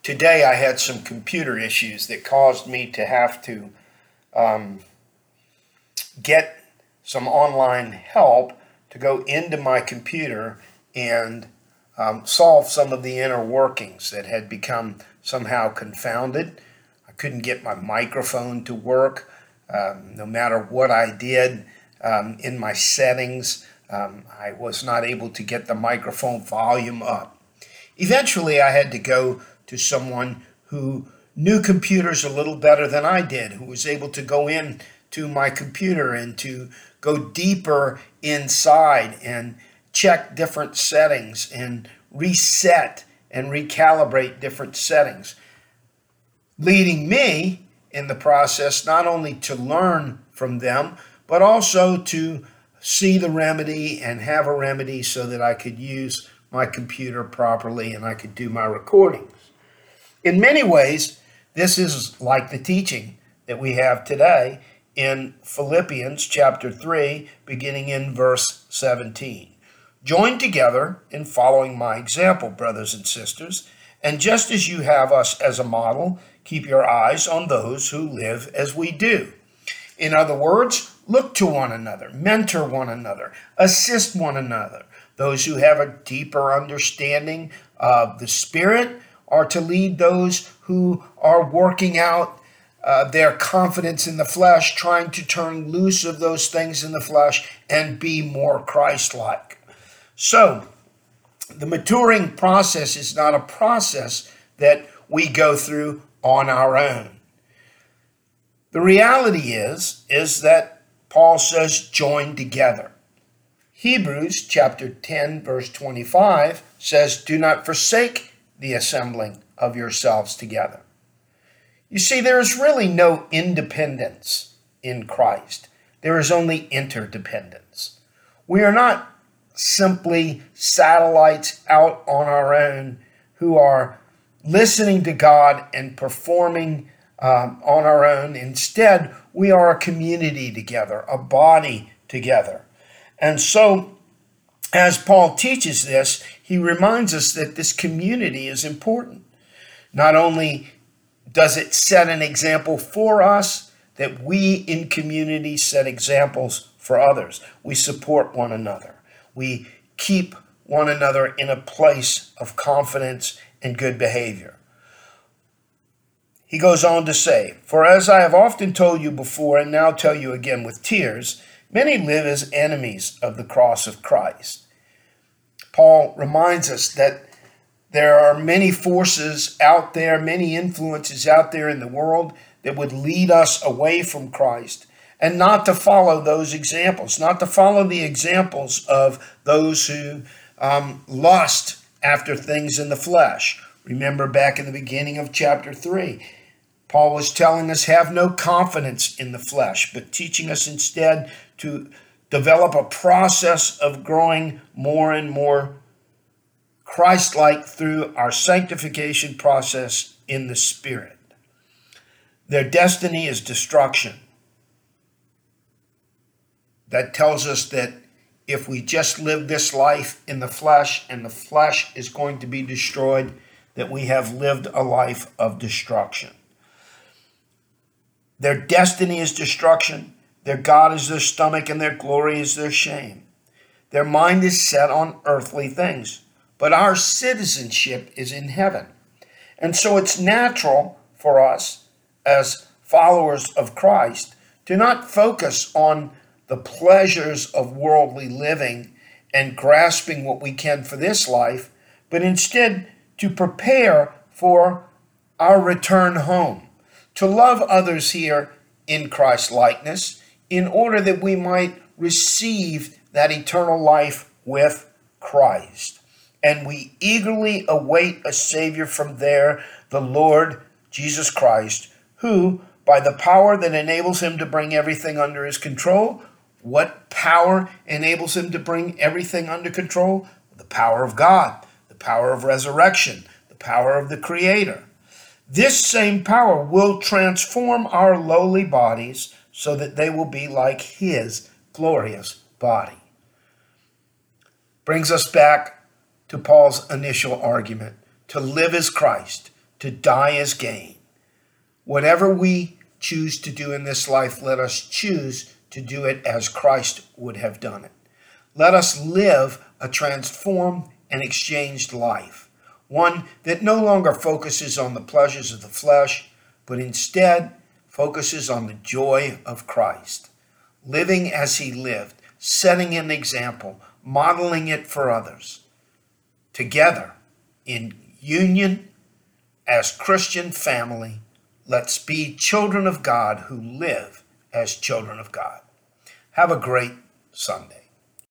Today I had some computer issues that caused me to have to get some online help to go into my computer and solve some of the inner workings that had become somehow confounded. I couldn't get my microphone to work. No matter what I did in my settings, I was not able to get the microphone volume up. Eventually, I had to go to someone who knew computers a little better than I did, who was able to go in to my computer and to go deeper inside and check different settings and reset and recalibrate different settings, leading me in the process not only to learn from them, but also to see the remedy and have a remedy so that I could use my computer properly and I could do my recordings. In many ways, this is like the teaching that we have today in Philippians chapter 3, beginning in verse 17. Join together in following my example, brothers and sisters, and just as you have us as a model, keep your eyes on those who live as we do. In other words, look to one another, mentor one another, assist one another. Those who have a deeper understanding of the Spirit are to lead those who are working out their confidence in the flesh, trying to turn loose of those things in the flesh and be more Christ-like. So, the maturing process is not a process that we go through on our own. The reality is that Paul says join together. Hebrews chapter 10 verse 25 says, do not forsake the assembling of yourselves together. You see, there is really no independence in Christ. There is only interdependence. We are not simply satellites out on our own who are listening to God and performing on our own. Instead, we are a community together, a body together. And so, as Paul teaches this, he reminds us that this community is important. Not only does it set an example for us, that we in community set examples for others. We support one another. We keep one another in a place of confidence and good behavior. He goes on to say, for as I have often told you before and now tell you again with tears, many live as enemies of the cross of Christ. Paul reminds us that there are many forces out there, many influences out there in the world that would lead us away from Christ, and not to follow those examples, not to follow the examples of those who lust after things in the flesh. Remember back in the beginning of chapter 3, Paul was telling us have no confidence in the flesh, but teaching us instead to develop a process of growing more and more Christ-like through our sanctification process in the Spirit. Their destiny is destruction. That tells us that if we just live this life in the flesh and the flesh is going to be destroyed, that we have lived a life of destruction. Their destiny is destruction. Their God is their stomach and their glory is their shame. Their mind is set on earthly things, but our citizenship is in heaven. And so it's natural for us as followers of Christ to not focus on the pleasures of worldly living and grasping what we can for this life, but instead to prepare for our return home, to love others here in Christ's likeness, in order that we might receive that eternal life with Christ. And we eagerly await a Savior from there, the Lord Jesus Christ, who, by the power that enables him to bring everything under his control, what power enables him to bring everything under control? The power of God, the power of resurrection, the power of the Creator. This same power will transform our lowly bodies so that they will be like his glorious body. Brings us back to Paul's initial argument. To live is Christ, to die is gain. Whatever we choose to do in this life, let us choose to do it as Christ would have done it. Let us live a transformed and exchanged life, one that no longer focuses on the pleasures of the flesh, but instead focuses on the joy of Christ, living as he lived, setting an example, modeling it for others. Together, in union, as Christian family, let's be children of God who live as children of God. Have a great Sunday.